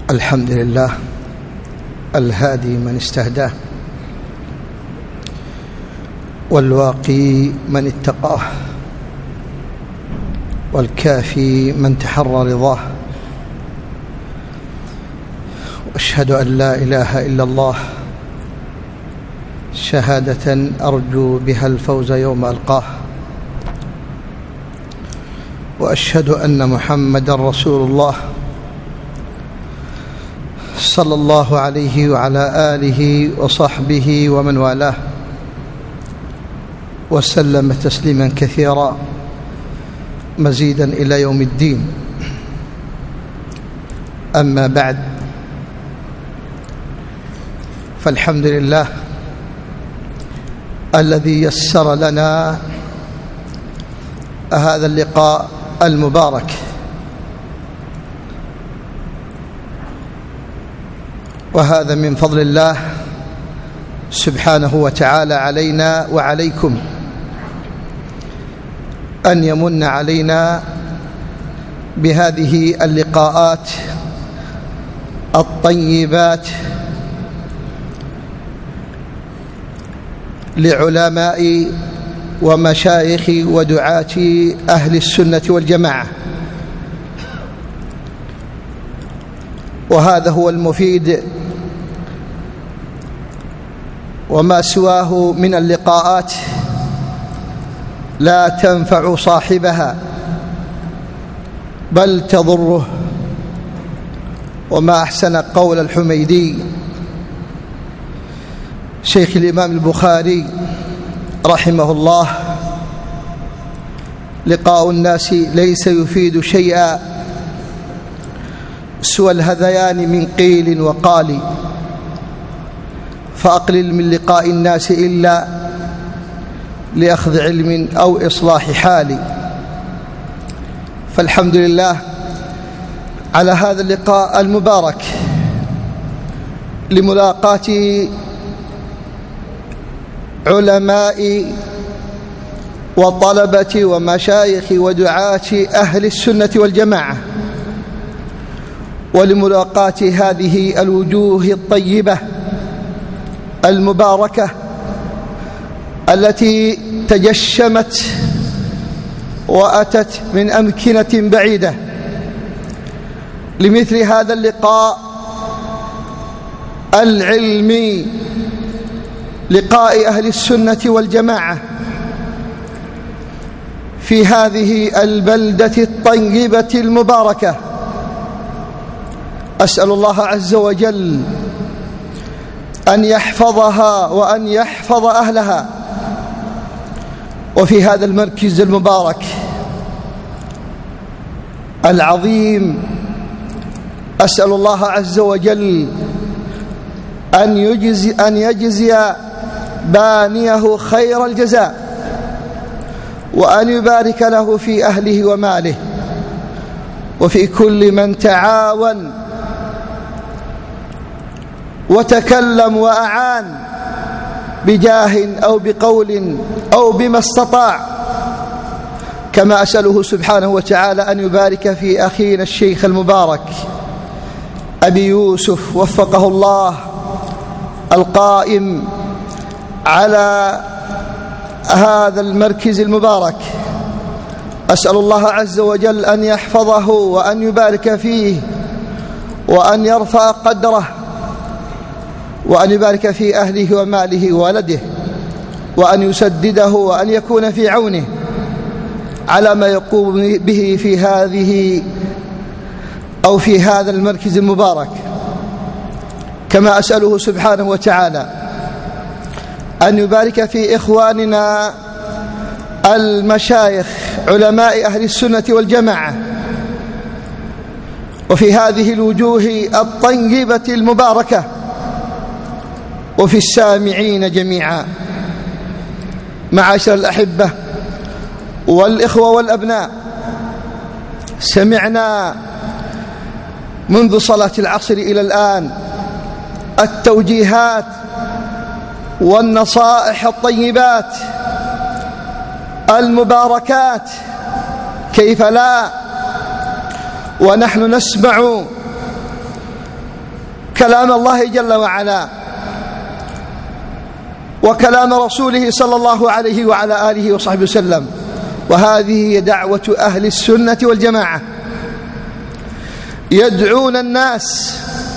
الحمد لله الهادي من استهداه والواقي من اتقاه والكافي من تحرى رضاه، وأشهد أن لا إله إلا الله شهادة أرجو بها الفوز يوم ألقاه، وأشهد أن محمدا رسول الله صلى الله عليه وعلى آله وصحبه ومن والاه وسلم تسليما كثيرا مزيدا إلى يوم الدين. أما بعد، فالحمد لله الذي يسر لنا هذا اللقاء المبارك، وهذا من فضل الله سبحانه وتعالى علينا وعليكم، أن يمن علينا بهذه اللقاءات الطيبات لعلماء ومشايخ ودعاة أهل السنة والجماعة. وهذا هو المفيد، وما سواه من اللقاءات لا تنفع صاحبها بل تضره. وما أحسن قول الحميدي شيخ الإمام البخاري رحمه الله: لقاء الناس ليس يفيد شيئا سوى الهذيان من قيل وقال، فأقلل من لقاء الناس إلا لأخذ علم أو إصلاح حال. فالحمد لله على هذا اللقاء المبارك لملاقاة علماء وطلبة ومشايخ ودعاة أهل السنة والجماعة، ولملاقاة هذه الوجوه الطيبة المباركة التي تجشمت وأتت من أمكنة بعيدة لمثل هذا اللقاء العلمي، لقاء أهل السنة والجماعة في هذه البلدة الطيبة المباركة. أسأل الله عز وجل أن يحفظها وأن يحفظ أهلها. وفي هذا المركز المبارك العظيم أسأل الله عز وجل أن يجزي بانيه خير الجزاء، وأن يبارك له في أهله وماله، وفي كل من تعاون وتكلم وأعان بجاه أو بقول أو بما استطاع. كما أسأله سبحانه وتعالى أن يبارك في أخينا الشيخ المبارك أبي يوسف، وفقه الله، القائم على هذا المركز المبارك. أسأل الله عز وجل أن يحفظه وأن يبارك فيه وأن يرفع قدره وأن يبارك في أهله وماله وولده، وأن يسدده وأن يكون في عونه على ما يقوم به في هذه أو في هذا المركز المبارك. كما أسأله سبحانه وتعالى أن يبارك في إخواننا المشايخ علماء أهل السنة والجماعة، وفي هذه الوجوه الطيبة المباركة، وفي السامعين جميعا. معاشر الأحبة والإخوة والأبناء، سمعنا منذ صلاة العصر إلى الآن التوجيهات والنصائح الطيبات المباركات، كيف لا، ونحن نسمع كلام الله جل وعلا وكلام رسوله صلى الله عليه وعلى آله وصحبه وسلم. وهذه هي دعوة أهل السنة والجماعة، يدعون الناس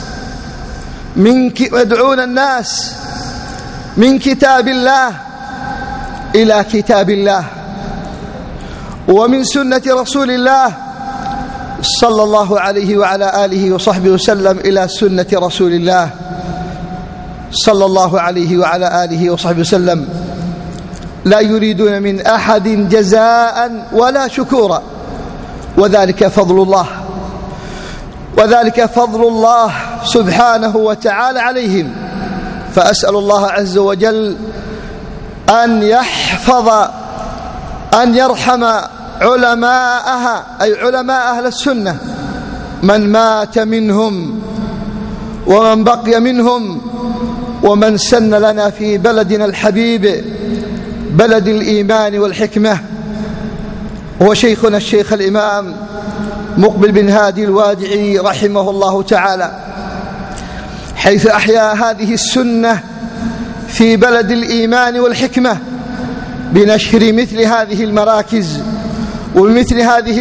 من كتاب الله إلى كتاب الله، ومن سنة رسول الله صلى الله عليه وعلى آله وصحبه وسلم إلى سنة رسول الله صلى الله عليه وعلى آله وصحبه وسلم. لا يريدون من أحد جزاء ولا شكورا، وذلك فضل الله سبحانه وتعالى عليهم. فأسأل الله عز وجل أن يرحم علماءها، أي علماء أهل السنة، من مات منهم ومن بقي منهم، ومن سن لنا في بلدنا الحبيب بلد الإيمان والحكمة، هو شيخنا الشيخ الإمام مقبل بن هادي الوادعي رحمه الله تعالى، حيث أحيا هذه السنة في بلد الإيمان والحكمة بنشر مثل هذه المراكز ومثل هذه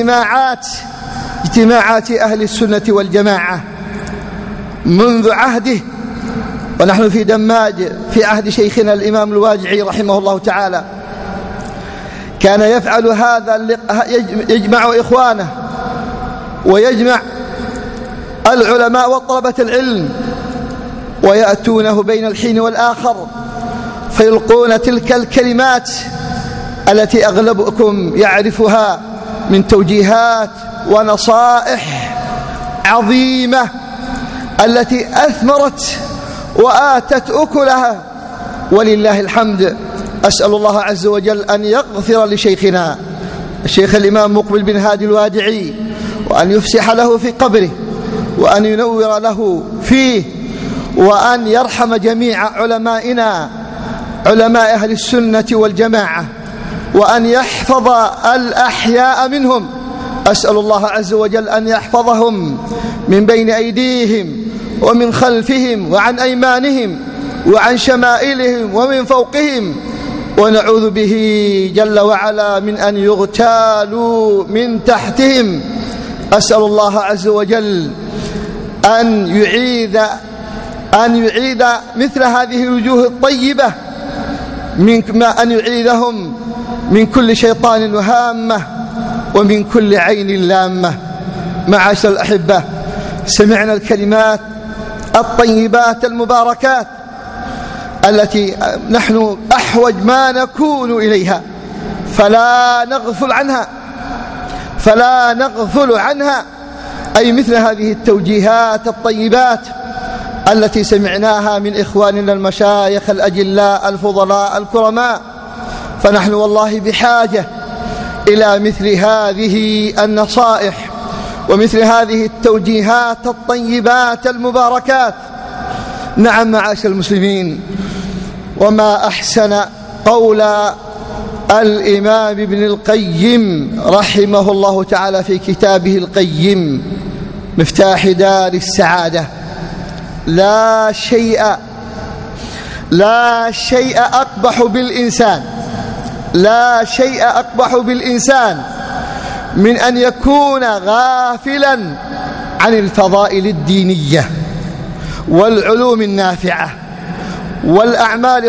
اجتماعات أهل السنة والجماعة منذ عهده، ونحن في دماج في عهد شيخنا الإمام الوادعي رحمه الله تعالى. كان يفعل هذا، يجمع إخوانه ويجمع العلماء وطلبة العلم، ويأتونه بين الحين والآخر فيلقون تلك الكلمات التي أغلبكم يعرفها من توجيهات ونصائح عظيمة التي أثمرت وآتت أكلها ولله الحمد. أسأل الله عز وجل أن يغفر لشيخنا الشيخ الإمام مقبل بن هادي الوادعي، وأن يفسح له في قبره، وأن ينور له فيه، وأن يرحم جميع علمائنا علماء أهل السنة والجماعة، وأن يحفظ الأحياء منهم. أسأل الله عز وجل أن يحفظهم من بين أيديهم ومن خلفهم وعن أيمانهم وعن شمائلهم ومن فوقهم، ونعوذ به جل وعلا من أن يغتالوا من تحتهم. أسأل الله عز وجل أن يعيد مثل هذه الوجوه الطيبة، أن يعيدهم من كل شيطان وهامة ومن كل عين لامة. معاشر الأحبة، سمعنا الكلمات الطيبات المباركات التي نحن أحوج ما نكون إليها، فلا نغفل عنها، أي مثل هذه التوجيهات الطيبات التي سمعناها من إخواننا المشايخ الأجلاء الفضلاء الكرماء. فنحن والله بحاجة إلى مثل هذه النصائح ومثل هذه التوجيهات الطيبات المباركات. نعم معاشر المسلمين، وما أحسن قول الإمام ابن القيم رحمه الله تعالى في كتابه القيم مفتاح دار السعادة: لا شيء أقبح بالإنسان من أن يكون غافلا عن الفضائل الدينية والعلوم النافعة والأعمال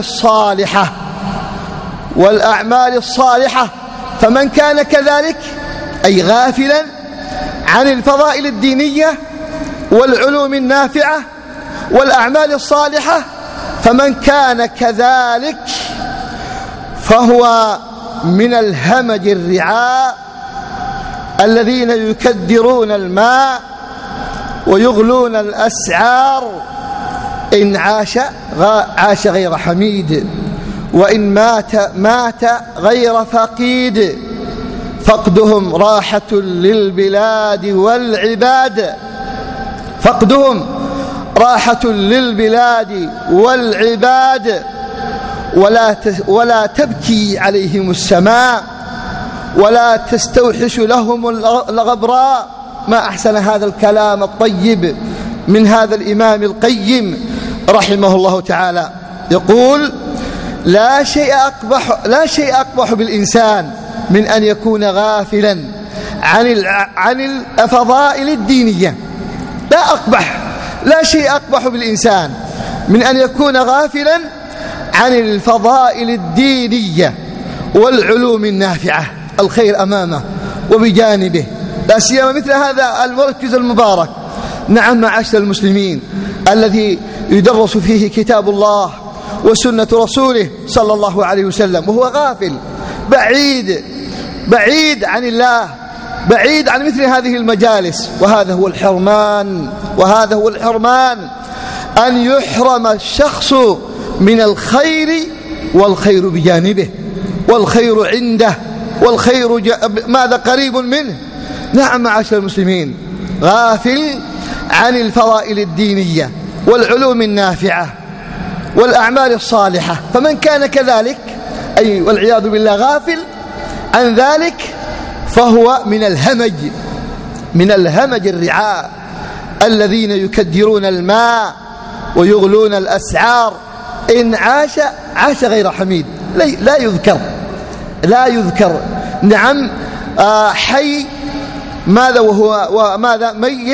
الصالحة. فمن كان كذلك، أي غافلا عن الفضائل الدينية والعلوم النافعة والأعمال الصالحة، فمن كان كذلك فهو من الهمج الرعاء الذين يكدرون الماء ويغلون الأسعار. إن عاش غير حميد، وإن مات غير فقيد. فقدهم راحة للبلاد والعباد، ولا تبكي عليهم السماء ولا تستوحش لهم الغبراء. ما أحسن هذا الكلام الطيب من هذا الإمام القيم رحمه الله تعالى، يقول: لا شيء أقبح بالإنسان من أن يكون غافلا عن الفضائل الدينية. لا شيء أقبح بالإنسان من أن يكون غافلا عن الفضائل الدينية والعلوم النافعة، الخير أمامه وبجانبه، لا سيما مثل هذا المركز المبارك. نعم معاشر المسلمين، الذي يدرس فيه كتاب الله وسنة رسوله صلى الله عليه وسلم، وهو غافل بعيد عن الله، بعيد عن مثل هذه المجالس. وهذا هو الحرمان أن يحرم الشخص من الخير، والخير بجانبه، والخير عنده، والخير ماذا قريب منه. نعم معاشر المسلمين، غافل عن الفضائل الدينية والعلوم النافعة والأعمال الصالحة. فمن كان كذلك، أي والعياذ بالله غافل عن ذلك، فهو من الهمج الرعاء الذين يكدرون الماء ويغلون الأسعار. إن عاش غير حميد، لا يذكر. نعم، حي ماذا وماذا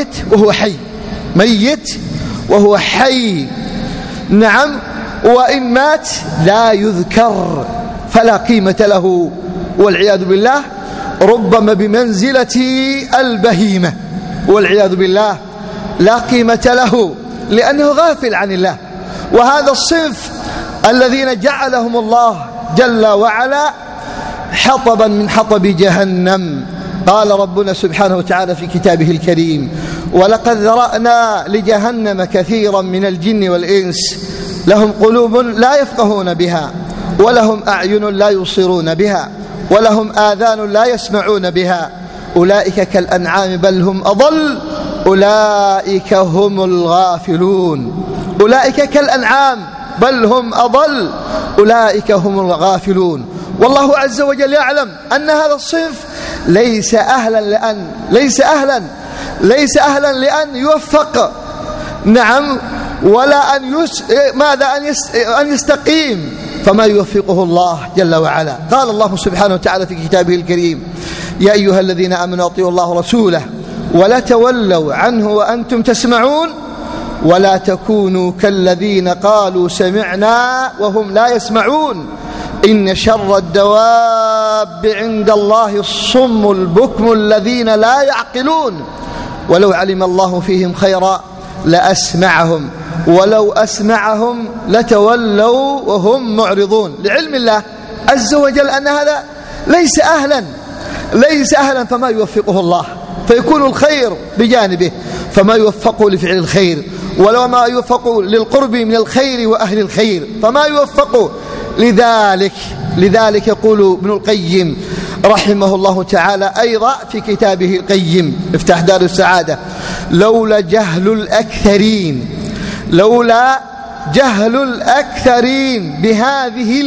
ميت وهو حي. نعم، وإن مات لا يذكر، فلا قيمة له، والعياذ بالله ربما بمنزلة البهيمة، والعياذ بالله لا قيمة له، لأنه غافل عن الله. وهذا الصنف الذين جعلهم الله جل وعلا حطبا من حطب جهنم. قال ربنا سبحانه وتعالى في كتابه الكريم: ولقد ذرأنا لجهنم كثيرا من الجن والإنس لهم قلوب لا يفقهون بها، ولهم أعين لا يبصرون بها، ولهم آذان لا يسمعون بها، أولئك كالأنعام بل هم أضل، أولئك هم الغافلون. أولئك كالأنعام بل هم أضل، أولئك هم الغافلون. والله عز وجل يعلم أن هذا الصنف ليس أهلا لأن يوفق، نعم، ولا أن يستقيم، فما يوفقه الله جل وعلا. قال الله سبحانه وتعالى في كتابه الكريم: يا أيها الذين آمنوا أطيعوا الله ورسوله ولا تولوا عنه وأنتم تسمعون ولا تكونوا كالذين قالوا سمعنا وهم لا يسمعون إن شر الدواب عند الله الصم البكم الذين لا يعقلون ولو علم الله فيهم خيرا لأسمعهم ولو أسمعهم لتولوا وهم معرضون. لعلم الله عز وجل أن هذا ليس أهلا فما يوفقه الله، فيكون الخير بجانبه فما يوفقه لفعل الخير، ولو ما يوفقه للقرب من الخير وأهل الخير فما يوفقه. لذلك يقول ابن القيم رحمه الله تعالى أيضا في كتابه القيم مفتاح دار السعادة: لولا جهل الأكثرين بهذه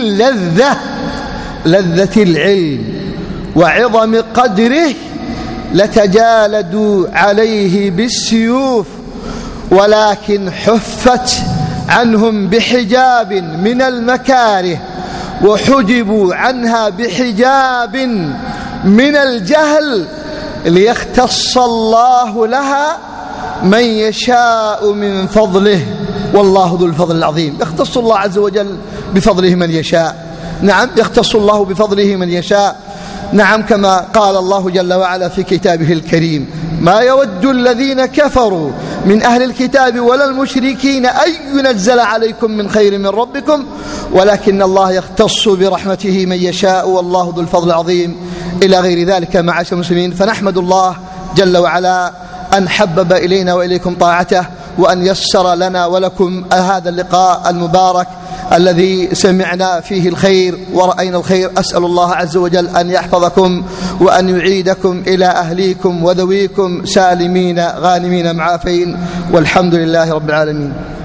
لذة العلم وعظم قدره لتجالدوا عليه بالسيوف، ولكن حفت عنهم بحجاب من المكاره وحجبوا عنها بحجاب من الجهل ليختص الله لها من يشاء من فضله والله ذو الفضل العظيم. يختص الله عز وجل بفضله من يشاء. نعم، يختص الله بفضله من يشاء. نعم، كما قال الله جل وعلا في كتابه الكريم: ما يود الذين كفروا من أهل الكتاب ولا المشركين أن ينزل عليكم من خير من ربكم ولكن الله يختص برحمته من يشاء والله ذو الفضل العظيم، إلى غير ذلك. معاشر المسلمين، فنحمد الله جل وعلا أن حبب إلينا وإليكم طاعته، وأن يسر لنا ولكم هذا اللقاء المبارك الذي سمعنا فيه الخير ورأينا الخير. أسأل الله عز وجل أن يحفظكم وأن يعيدكم إلى أهليكم وذويكم سالمين غانمين معافين، والحمد لله رب العالمين.